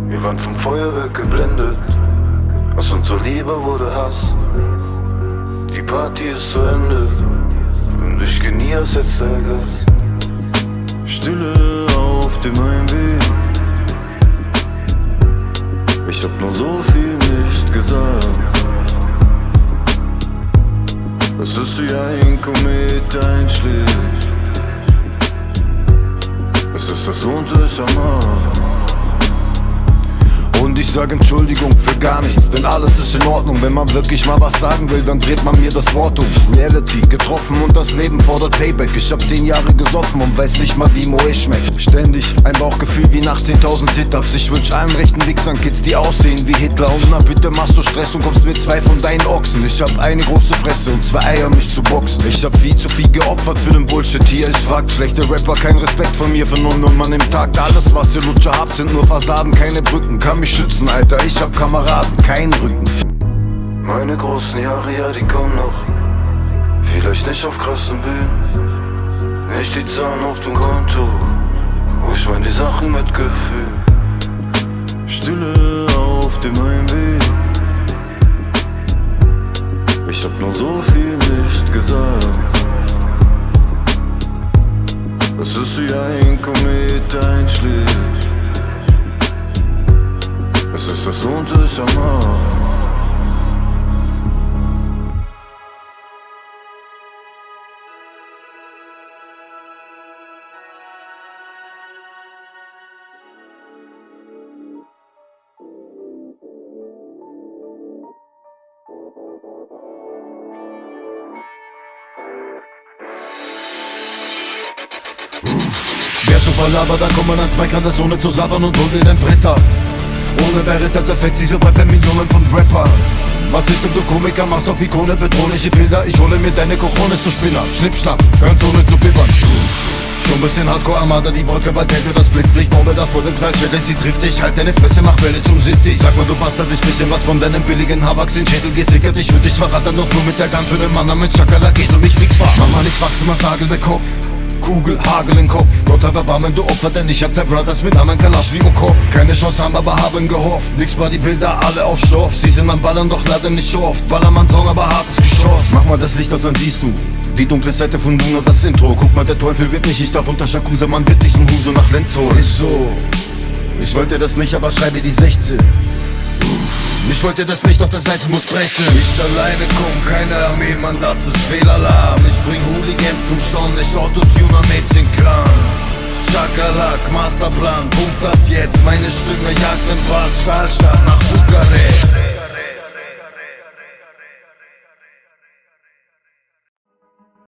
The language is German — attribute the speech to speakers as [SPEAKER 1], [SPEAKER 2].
[SPEAKER 1] Wir waren vom Feuerwerk geblendet, aus unserer Liebe wurde Hass. Die Party ist zu Ende und ich geh nie als letzter Gast. Stille auf dem Heimweg, ich hab nur so viel nicht gesagt. Es ist wie ein Komet einschlägt, es ist das Unterschammer. Und ich sag Entschuldigung für gar nichts, denn alles ist in Ordnung. Wenn man wirklich mal was sagen will, dann dreht man mir das Wort um. Reality getroffen und das Leben fordert Payback. Ich hab 10 Jahre gesoffen und weiß nicht mal, wie Moe schmeckt. Ständig ein Bauchgefühl wie nach 10.000 Sit-Ups. Ich wünsch allen rechten Wichsern Kids, die aussehen wie Hitler. Und na bitte machst du Stress und kommst mit 2 von deinen Ochsen. Ich hab eine große Fresse und 2 Eier, mich zu boxen. Ich hab viel zu viel geopfert für den Bullshit, hier ist Fakt. Schlechte Rapper, kein Respekt von mir für 0 Nummern im Tag. Alles was ihr Lutscher habt, sind nur Fassaden, keine Brücken. Kann mich schützen, Alter, ich hab Kameraden, keinen Rücken. Meine großen Jahre, ja, die kommen noch. Vielleicht nicht auf krassen Bühnen, nicht die Zahlen auf dem Konto. Oh, ich mein die Sachen mit Gefühl. Stille auf dem Heimweg, ich hab nur so viel nicht gesagt. Es ist wie ein Komet einschlägt, es ist das Unterschammer.
[SPEAKER 2] Wer super labert, dann kommt man ans Mic, kann das ohne zu sabbern und holt in den Bretter. Ohne Beretta zerfetzt diese bei Millionen von Rappern. Was ist denn du Komiker, machst auf Ikone bedrohliche Bilder. Ich hole mir deine Cojones zu Spinner. Schnippschnapp, ganz ohne zu bibbern. Schon bisschen Hardcore Armada, die Wodka Batente, das Blitzlicht, Bombe da vor dem Knallschädel, sie trifft dich, halt deine Fresse, mach Welle zum City. Sag mal, du Bastard, ich bisschen was von deinem billigen Habaks in Schädel gesickert. Ich würd dich verraten, doch nur mit der Gun für den Mann namens Chakala, Giesel, nicht fickbar. Mama, nicht wachsen, mach Nagel mit Kopf. Kugel, Hagel im Kopf, Gott hab Erbarmen, du Opfer, denn ich hab 2 Brothers mit Namen Kalaschwi und Kopf. Keine Chance haben, aber haben gehofft. Nix war die Bilder, alle auf Stoff. Sie sind am Ballern, doch leider nicht so oft. Ballermann-Song, aber hartes Geschoss. Mach mal das Licht aus, dann siehst du die dunkle Seite von Moon und das Intro. Guck mal, der Teufel wird nicht, ich darf unter Shakusa, man wird dich ein Huso nach Lenz holen. Ist so, ich wollte das nicht, aber schreibe die 16. Ich wollte das nicht, doch das Eis muss brechen. Ich alleine komm, keine Armee, Mann, das ist Fehlalarm. Ich bring Hooligans zum Staunen, nicht Autotuner, Mädchenkram. Schakalak, Masterplan, pumpt das jetzt. Meine Stimme jagt den Bass, Stahlstadt nach Bukarest.